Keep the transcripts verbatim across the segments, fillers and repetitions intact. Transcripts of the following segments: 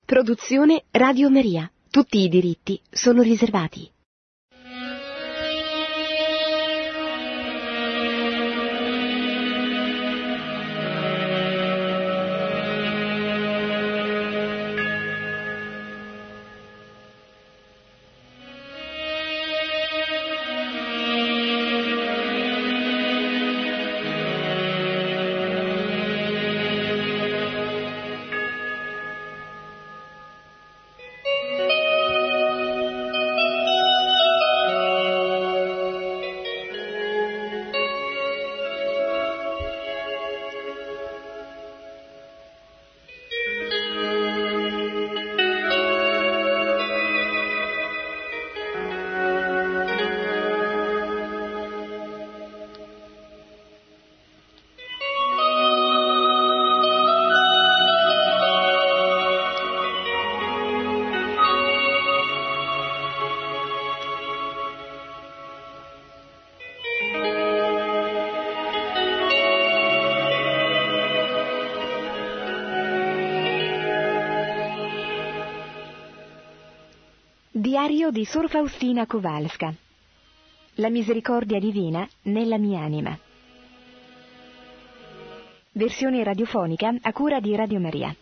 Produzione Radio Maria. Tutti i diritti sono riservati. Diario di Sor Faustina Kowalska. La misericordia divina nella mia anima. Versione radiofonica a cura di Radio Maria.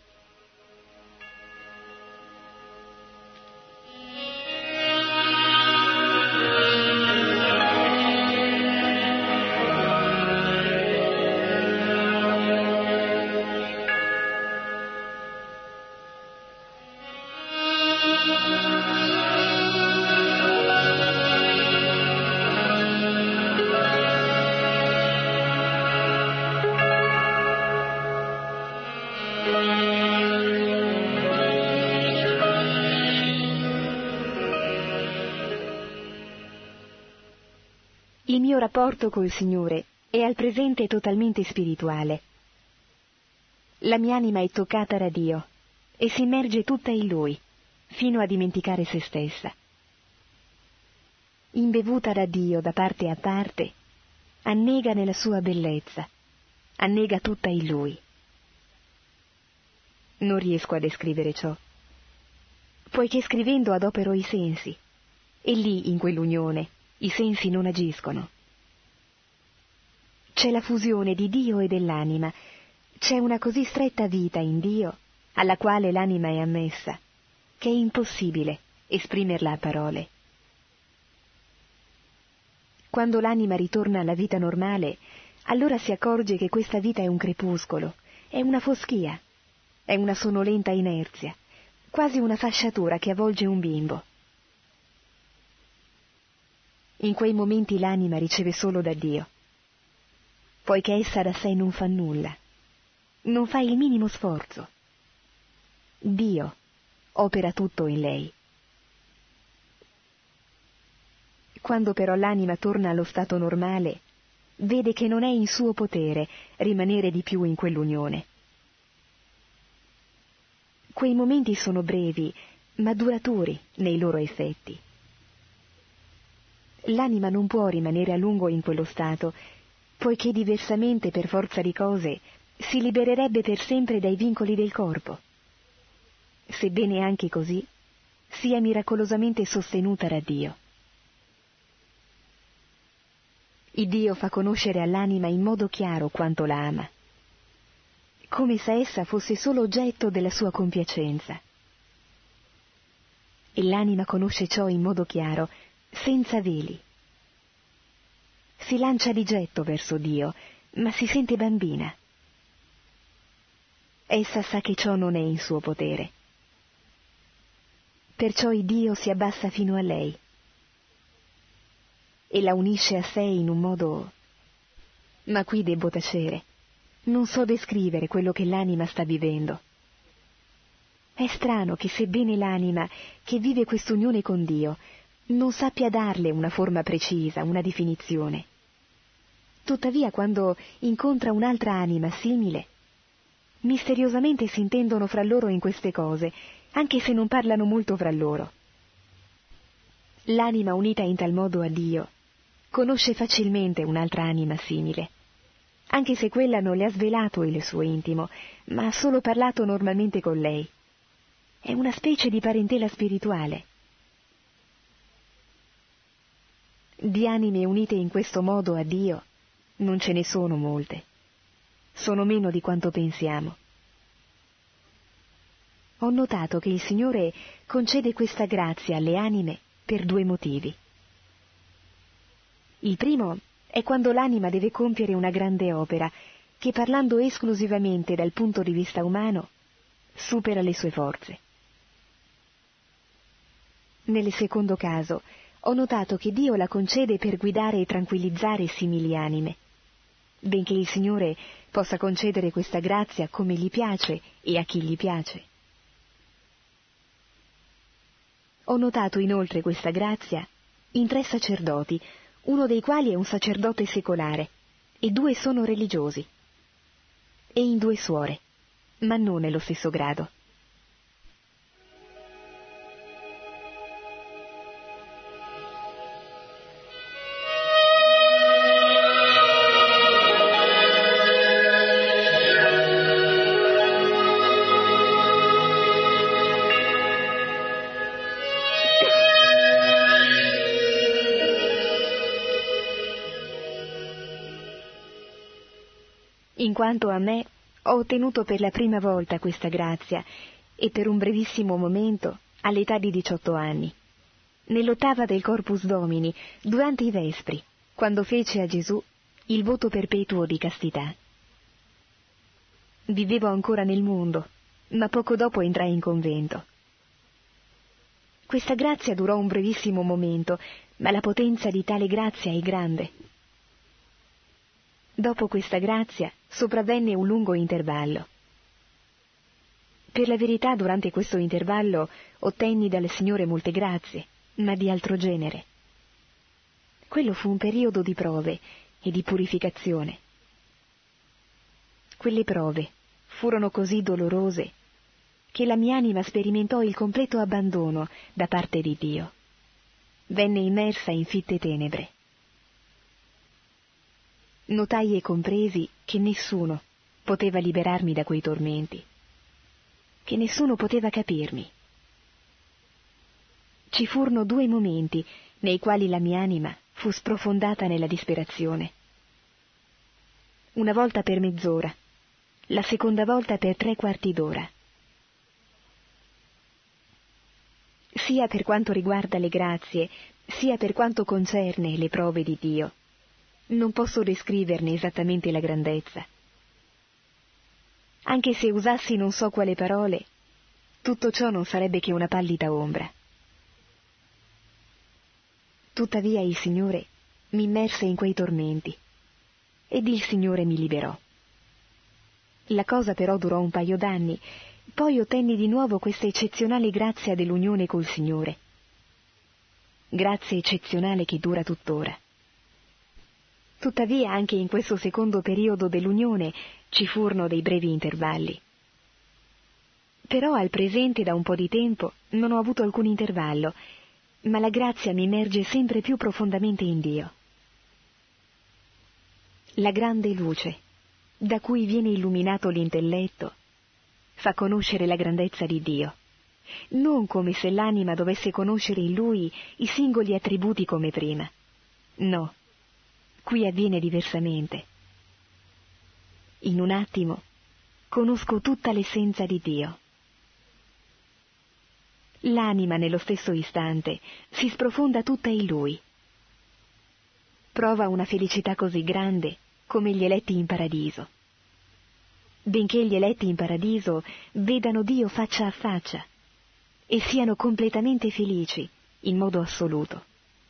Il mio rapporto col Signore è al presente totalmente spirituale. La mia anima è toccata da Dio e si immerge tutta in Lui, fino a dimenticare se stessa. Imbevuta da Dio da parte a parte, annega nella sua bellezza, annega tutta in Lui. Non riesco a descrivere ciò, poiché scrivendo adopero i sensi, e lì, in quell'unione, i sensi non agiscono. C'è la fusione di Dio e dell'anima, c'è una così stretta vita in Dio, alla quale l'anima è ammessa, che è impossibile esprimerla a parole. Quando l'anima ritorna alla vita normale, allora si accorge che questa vita è un crepuscolo, è una foschia, è una sonnolenta inerzia, quasi una fasciatura che avvolge un bimbo. In quei momenti l'anima riceve solo da Dio, poiché essa da sé non fa nulla, non fa il minimo sforzo. Dio opera tutto in lei. Quando però l'anima torna allo stato normale, vede che non è in suo potere rimanere di più in quell'unione. Quei momenti sono brevi, ma duraturi nei loro effetti. L'anima non può rimanere a lungo in quello stato, poiché diversamente, per forza di cose, si libererebbe per sempre dai vincoli del corpo. Sebbene anche così sia miracolosamente sostenuta da Dio. Il Dio fa conoscere all'anima in modo chiaro quanto la ama, come se essa fosse solo oggetto della sua compiacenza. E l'anima conosce ciò in modo chiaro, senza veli. Si lancia di getto verso Dio, ma si sente bambina. Essa sa che ciò non è in suo potere. Perciò il Dio si abbassa fino a lei e la unisce a sé in un modo... Ma qui debbo tacere. Non so descrivere quello che l'anima sta vivendo. È strano che sebbene l'anima che vive quest'unione con Dio non sappia darle una forma precisa, una definizione. Tuttavia, quando incontra un'altra anima simile, misteriosamente si intendono fra loro in queste cose, anche se non parlano molto fra loro. L'anima unita in tal modo a Dio conosce facilmente un'altra anima simile, anche se quella non le ha svelato il suo intimo, ma ha solo parlato normalmente con lei. È una specie di parentela spirituale. Di anime unite in questo modo a Dio non ce ne sono molte. Sono meno di quanto pensiamo. Ho notato che il Signore concede questa grazia alle anime per due motivi. Il primo è quando l'anima deve compiere una grande opera che, parlando esclusivamente dal punto di vista umano, supera le sue forze. Nel secondo caso, ho notato che Dio la concede per guidare e tranquillizzare simili anime, benché il Signore possa concedere questa grazia come gli piace e a chi gli piace. Ho notato inoltre questa grazia in tre sacerdoti, uno dei quali è un sacerdote secolare e due sono religiosi, e in due suore, ma non nello stesso grado. In quanto a me, ho ottenuto per la prima volta questa grazia, e per un brevissimo momento, all'età di diciotto anni, nell'ottava del Corpus Domini, durante i Vespri, quando fece a Gesù il voto perpetuo di castità. Vivevo ancora nel mondo, ma poco dopo entrai in convento. Questa grazia durò un brevissimo momento, ma la potenza di tale grazia è grande. Dopo questa grazia sopravvenne un lungo intervallo. Per la verità, durante questo intervallo ottenni dal Signore molte grazie, ma di altro genere. Quello fu un periodo di prove e di purificazione. Quelle prove furono così dolorose che la mia anima sperimentò il completo abbandono da parte di Dio. Venne immersa in fitte tenebre. Notai e compresi che nessuno poteva liberarmi da quei tormenti, che nessuno poteva capirmi. Ci furono due momenti nei quali la mia anima fu sprofondata nella disperazione. Una volta per mezz'ora, la seconda volta per tre quarti d'ora. Sia per quanto riguarda le grazie, sia per quanto concerne le prove di Dio, non posso descriverne esattamente la grandezza. Anche se usassi non so quale parole, tutto ciò non sarebbe che una pallida ombra. Tuttavia il Signore mi immerse in quei tormenti, ed il Signore mi liberò. La cosa però durò un paio d'anni, poi ottenni di nuovo questa eccezionale grazia dell'unione col Signore. Grazia eccezionale che dura tuttora. Tuttavia anche in questo secondo periodo dell'unione ci furono dei brevi intervalli. Però al presente da un po' di tempo non ho avuto alcun intervallo, ma la grazia mi immerge sempre più profondamente in Dio. La grande luce, da cui viene illuminato l'intelletto, fa conoscere la grandezza di Dio, non come se l'anima dovesse conoscere in Lui i singoli attributi come prima. No. Qui avviene diversamente. In un attimo conosco tutta l'essenza di Dio. L'anima nello stesso istante si sprofonda tutta in Lui. Prova una felicità così grande come gli eletti in paradiso. Benché gli eletti in paradiso vedano Dio faccia a faccia e siano completamente felici in modo assoluto.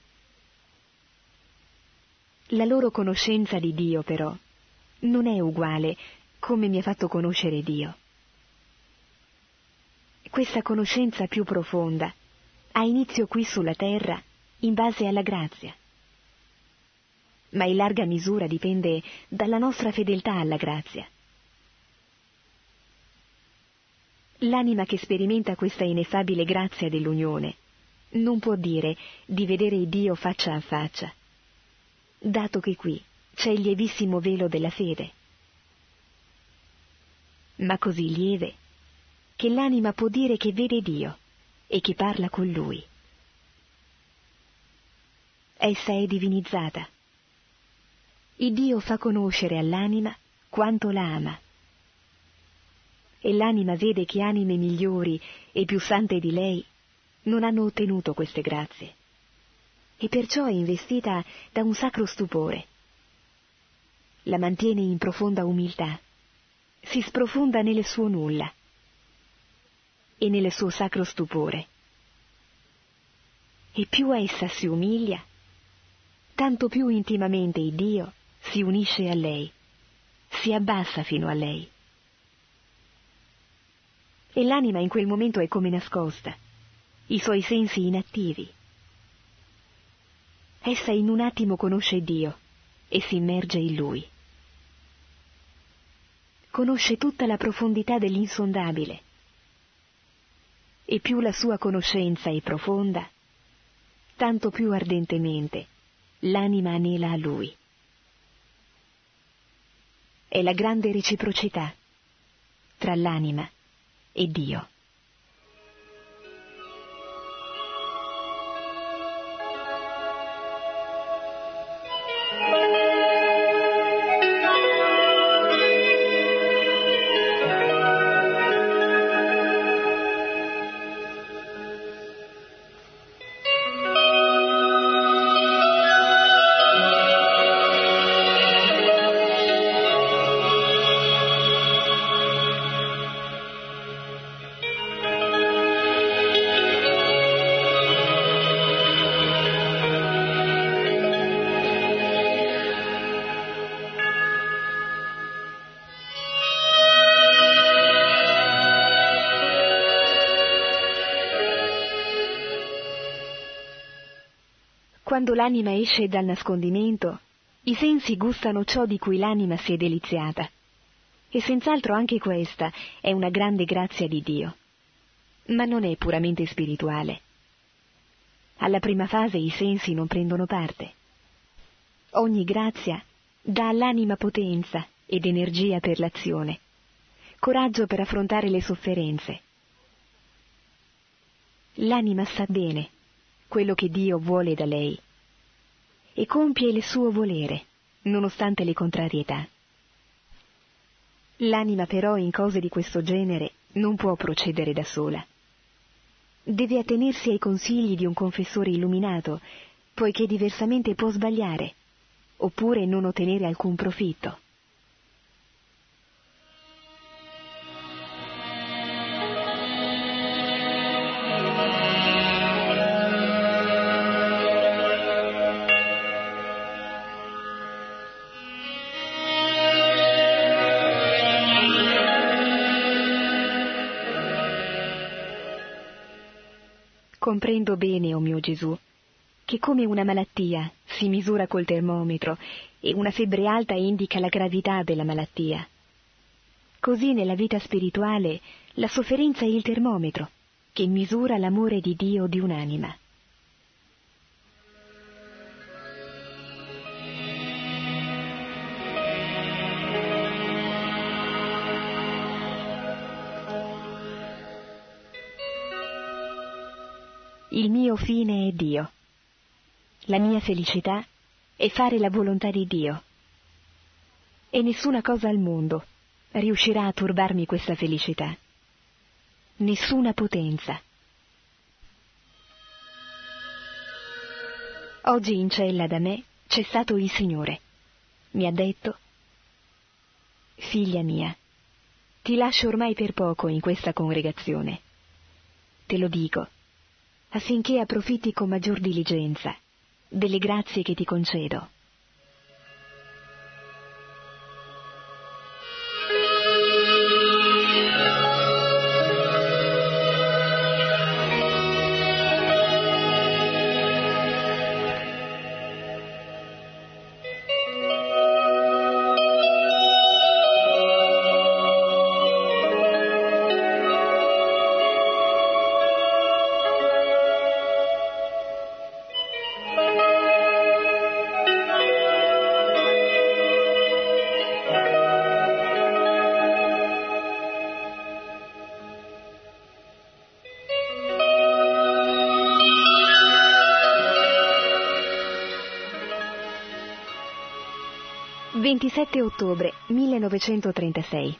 La loro conoscenza di Dio, però, non è uguale come mi ha fatto conoscere Dio. Questa conoscenza più profonda ha inizio qui sulla terra in base alla grazia, ma in larga misura dipende dalla nostra fedeltà alla grazia. L'anima che sperimenta questa ineffabile grazia dell'unione non può dire di vedere Dio faccia a faccia, dato che qui c'è il lievissimo velo della fede. Ma così lieve che l'anima può dire che vede Dio e che parla con Lui. Essa è divinizzata. Il Dio fa conoscere all'anima quanto la ama. E l'anima vede che anime migliori e più sante di lei non hanno ottenuto queste grazie, e perciò è investita da un sacro stupore. La mantiene in profonda umiltà, si sprofonda nel suo nulla e nel suo sacro stupore. E più essa si umilia, tanto più intimamente il Dio si unisce a lei, si abbassa fino a lei. E l'anima in quel momento è come nascosta, i suoi sensi inattivi. Essa in un attimo conosce Dio e si immerge in Lui. Conosce tutta la profondità dell'insondabile. E più la sua conoscenza è profonda, tanto più ardentemente l'anima anela a Lui. È la grande reciprocità tra l'anima e Dio. Quando l'anima esce dal nascondimento, i sensi gustano ciò di cui l'anima si è deliziata, e senz'altro anche questa è una grande grazia di Dio, ma non è puramente spirituale. Alla prima fase i sensi non prendono parte. Ogni grazia dà all'anima potenza ed energia per l'azione, coraggio per affrontare le sofferenze. L'anima sa bene quello che Dio vuole da lei e compie il suo volere, nonostante le contrarietà. L'anima però in cose di questo genere non può procedere da sola. Deve attenersi ai consigli di un confessore illuminato, poiché diversamente può sbagliare, oppure non ottenere alcun profitto. Comprendo bene, o mio Gesù, che come una malattia si misura col termometro e una febbre alta indica la gravità della malattia, così nella vita spirituale la sofferenza è il termometro che misura l'amore di Dio di un'anima. Il mio fine è Dio. La mia felicità è fare la volontà di Dio. E nessuna cosa al mondo riuscirà a turbarmi questa felicità. Nessuna potenza. Oggi in cella da me c'è stato il Signore. Mi ha detto: figlia mia, ti lascio ormai per poco in questa congregazione. Te lo dico affinché approfitti con maggior diligenza delle grazie che ti concedo. ventisette ottobre millenovecentotrentasei.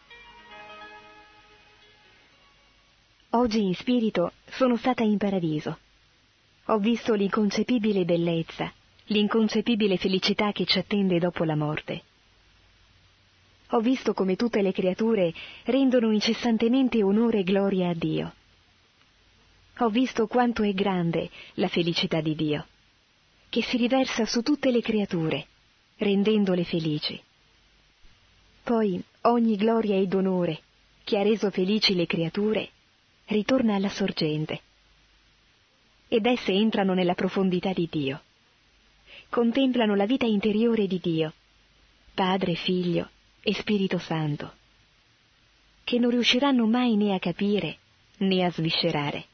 Oggi in spirito sono stata in paradiso. Ho visto l'inconcepibile bellezza, l'inconcepibile felicità che ci attende dopo la morte. Ho visto come tutte le creature rendono incessantemente onore e gloria a Dio. Ho visto quanto è grande la felicità di Dio, che si riversa su tutte le creature, rendendole felici. Poi ogni gloria ed onore che ha reso felici le creature ritorna alla sorgente, ed esse entrano nella profondità di Dio. Contemplano la vita interiore di Dio, Padre, Figlio e Spirito Santo, che non riusciranno mai né a capire né a sviscerare.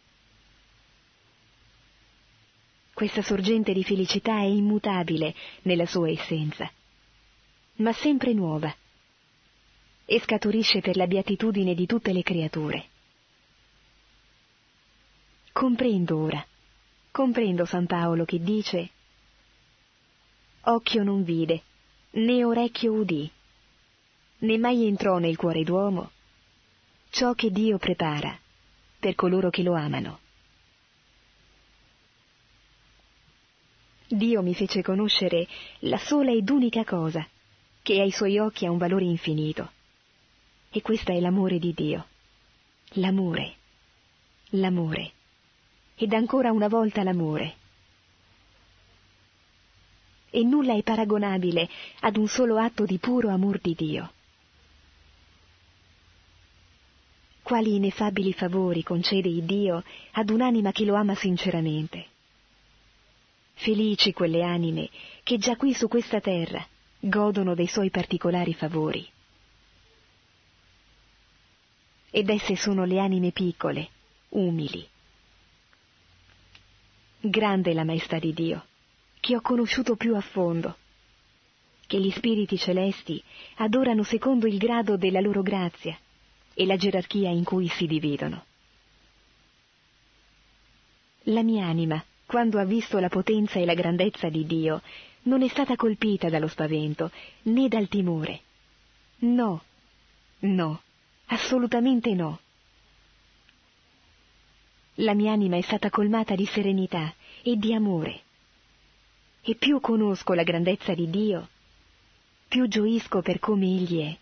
Questa sorgente di felicità è immutabile nella sua essenza, ma sempre nuova, e scaturisce per la beatitudine di tutte le creature. Comprendo ora, comprendo San Paolo che dice: occhio non vide, né orecchio udì, né mai entrò nel cuore d'uomo ciò che Dio prepara per coloro che lo amano. Dio mi fece conoscere la sola ed unica cosa che ai suoi occhi ha un valore infinito, e questa è l'amore di Dio. L'amore, l'amore, ed ancora una volta l'amore. E nulla è paragonabile ad un solo atto di puro amor di Dio. Quali ineffabili favori concede il Dio ad un'anima che lo ama sinceramente. Felici quelle anime che già qui su questa terra godono dei suoi particolari favori. Ed esse sono le anime piccole, umili. Grande la maestà di Dio, che ho conosciuto più a fondo, che gli spiriti celesti adorano secondo il grado della loro grazia e la gerarchia in cui si dividono. La mia anima, quando ha visto la potenza e la grandezza di Dio, non è stata colpita dallo spavento né dal timore. No, no, assolutamente no. La mia anima è stata colmata di serenità e di amore. E più conosco la grandezza di Dio, più gioisco per come Egli è.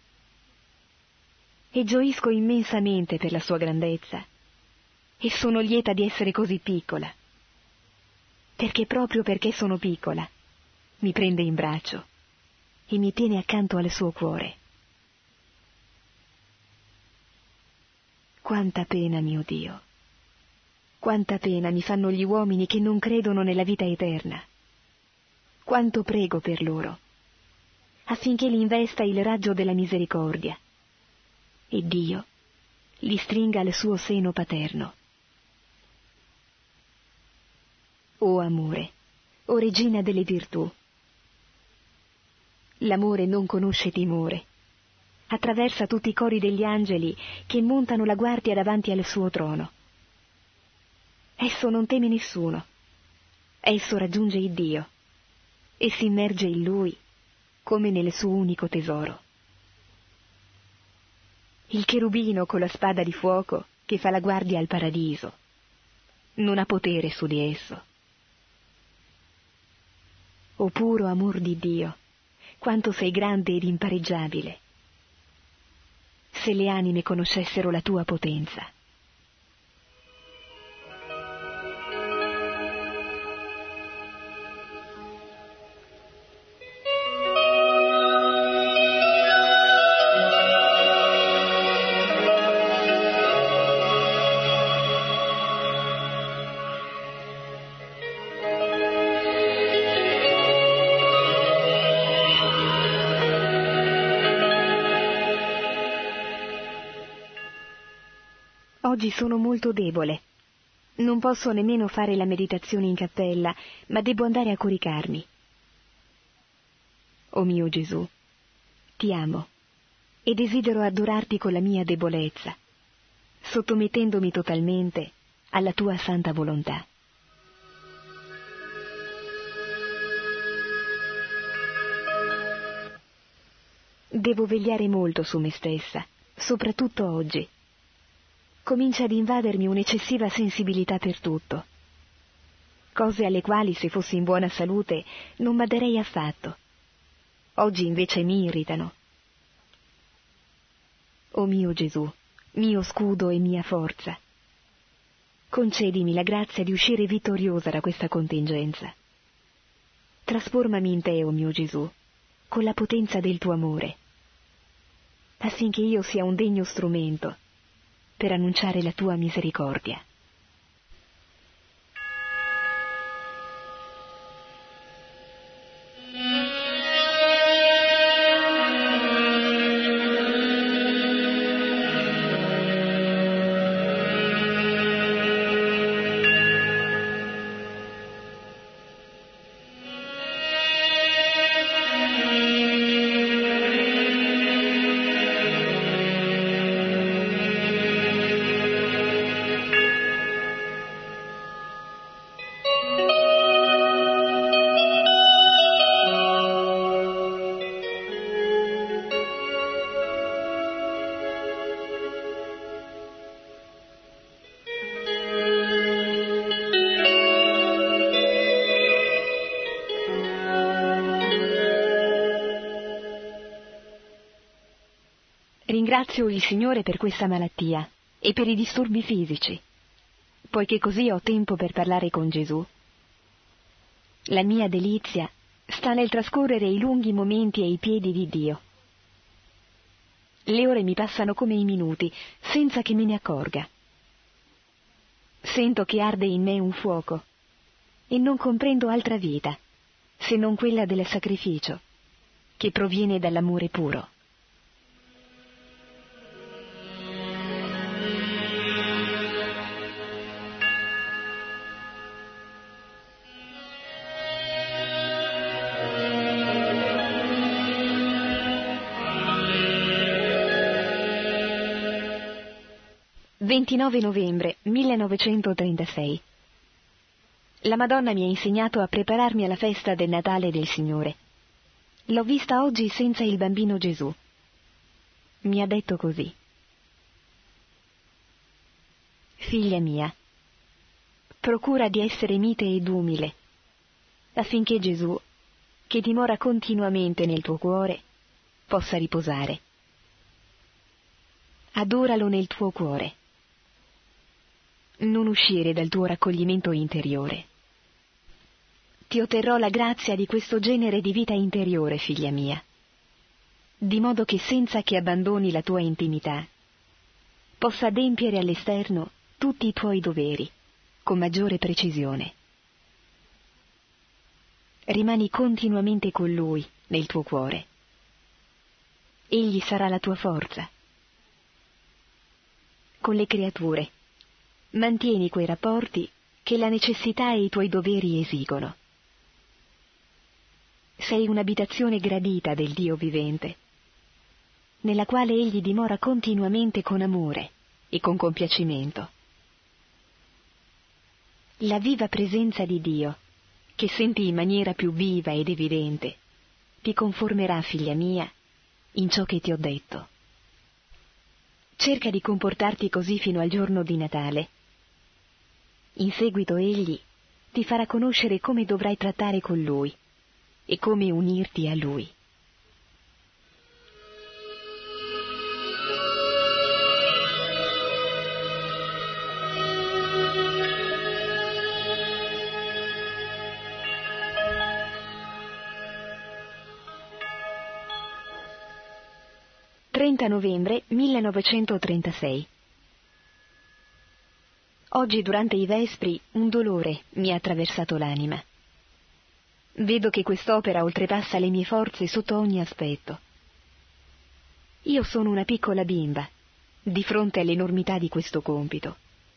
E gioisco immensamente per la sua grandezza. E sono lieta di essere così piccola. Perché proprio perché sono piccola, mi prende in braccio e mi tiene accanto al suo cuore. Quanta pena, mio Dio! Quanta pena mi fanno gli uomini che non credono nella vita eterna. Quanto prego per loro, affinché li investa il raggio della misericordia, e Dio li stringa al suo seno paterno. O amore, o regina delle virtù! L'amore non conosce timore, attraversa tutti i cori degli angeli che montano la guardia davanti al suo trono. Esso non teme nessuno, esso raggiunge il Dio e si immerge in Lui come nel suo unico tesoro. Il cherubino con la spada di fuoco che fa la guardia al paradiso non ha potere su di esso. O puro amor di Dio, quanto sei grande ed impareggiabile! Se le anime conoscessero la tua potenza. Oggi sono molto debole. Non posso nemmeno fare la meditazione in cappella, ma debbo andare a coricarmi. O mio Gesù, ti amo e desidero adorarti con la mia debolezza, sottomettendomi totalmente alla tua santa volontà. Devo vegliare molto su me stessa, soprattutto oggi. Comincia ad invadermi un'eccessiva sensibilità per tutto. Cose alle quali, se fossi in buona salute, non baderei affatto. Oggi invece mi irritano. O mio Gesù, mio scudo e mia forza, concedimi la grazia di uscire vittoriosa da questa contingenza. Trasformami in te, o mio Gesù, con la potenza del tuo amore, affinché io sia un degno strumento per annunciare la tua misericordia. Ringrazio il Signore per questa malattia e per i disturbi fisici, poiché così ho tempo per parlare con Gesù. La mia delizia sta nel trascorrere i lunghi momenti ai piedi di Dio. Le ore mi passano come i minuti, senza che me ne accorga. Sento che arde in me un fuoco e non comprendo altra vita, se non quella del sacrificio, che proviene dall'amore puro. ventinove novembre millenovecentotrentasei. La Madonna mi ha insegnato a prepararmi alla festa del Natale del Signore. L'ho vista oggi senza il bambino Gesù. Mi ha detto così: figlia mia, procura di essere mite ed umile, affinché Gesù, che dimora continuamente nel tuo cuore, possa riposare. Adoralo nel tuo cuore. Non uscire dal tuo raccoglimento interiore. Ti otterrò la grazia di questo genere di vita interiore, figlia mia, di modo che senza che abbandoni la tua intimità, possa adempiere all'esterno tutti i tuoi doveri, con maggiore precisione. Rimani continuamente con Lui nel tuo cuore. Egli sarà la tua forza. Con le creature mantieni quei rapporti che la necessità e i tuoi doveri esigono. Sei un'abitazione gradita del Dio vivente, nella quale Egli dimora continuamente con amore e con compiacimento. La viva presenza di Dio, che senti in maniera più viva ed evidente, ti conformerà, figlia mia, in ciò che ti ho detto. Cerca di comportarti così fino al giorno di Natale. In seguito Egli ti farà conoscere come dovrai trattare con Lui e come unirti a Lui. trenta novembre millenovecentotrentasei. Oggi durante i vespri un dolore mi ha attraversato l'anima. Vedo che quest'opera oltrepassa le mie forze sotto ogni aspetto. Io sono una piccola bimba di fronte all'enormità di questo compito.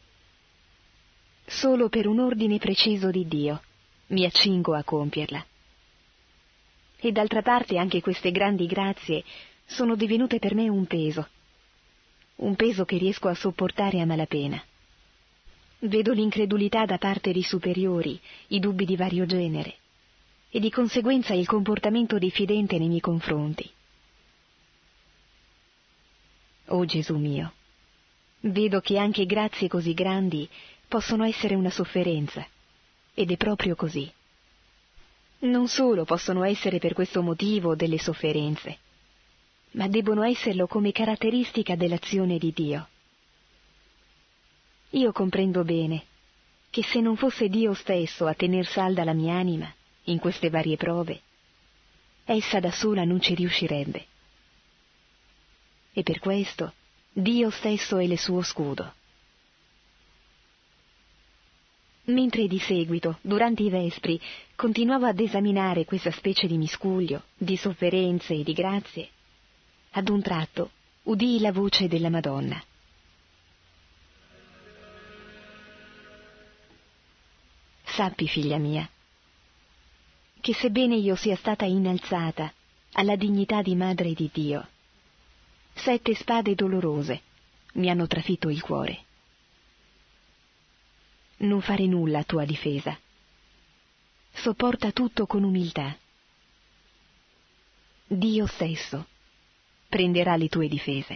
Solo per un ordine preciso di Dio mi accingo a compierla. E d'altra parte anche queste grandi grazie sono divenute per me un peso, un peso che riesco a sopportare a malapena. Vedo l'incredulità da parte dei superiori, i dubbi di vario genere, e di conseguenza il comportamento diffidente nei miei confronti. o Gesù mio. Vedo che anche grazie così grandi possono essere una sofferenza, ed è proprio così. Non solo possono essere per questo motivo delle sofferenze, ma debbono esserlo come caratteristica dell'azione di Dio. Io comprendo bene che se non fosse Dio stesso a tener salda la mia anima in queste varie prove, essa da sola non ci riuscirebbe. E per questo Dio stesso è il suo scudo. Mentre di seguito, durante i vespri, continuavo ad esaminare questa specie di miscuglio, di sofferenze e di grazie, ad un tratto udii la voce della Madonna. Sappi, figlia mia, che sebbene io sia stata innalzata alla dignità di Madre di Dio, sette spade dolorose mi hanno trafitto il cuore. Non fare nulla a tua difesa. Sopporta tutto con umiltà. Dio stesso prenderà le tue difese.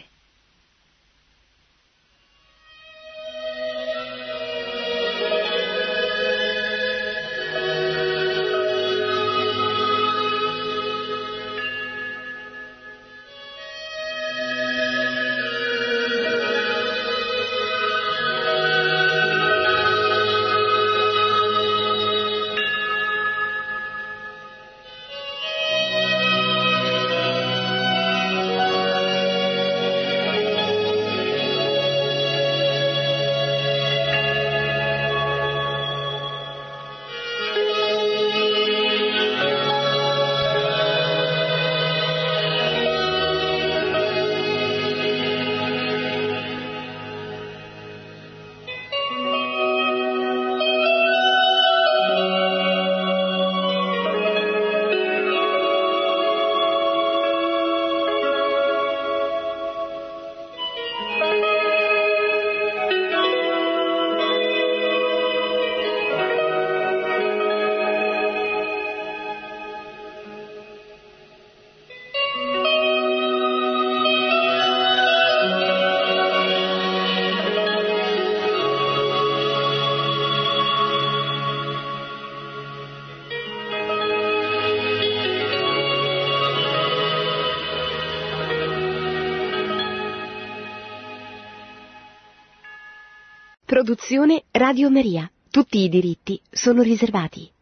Produzione Radio Maria. Tutti i diritti sono riservati.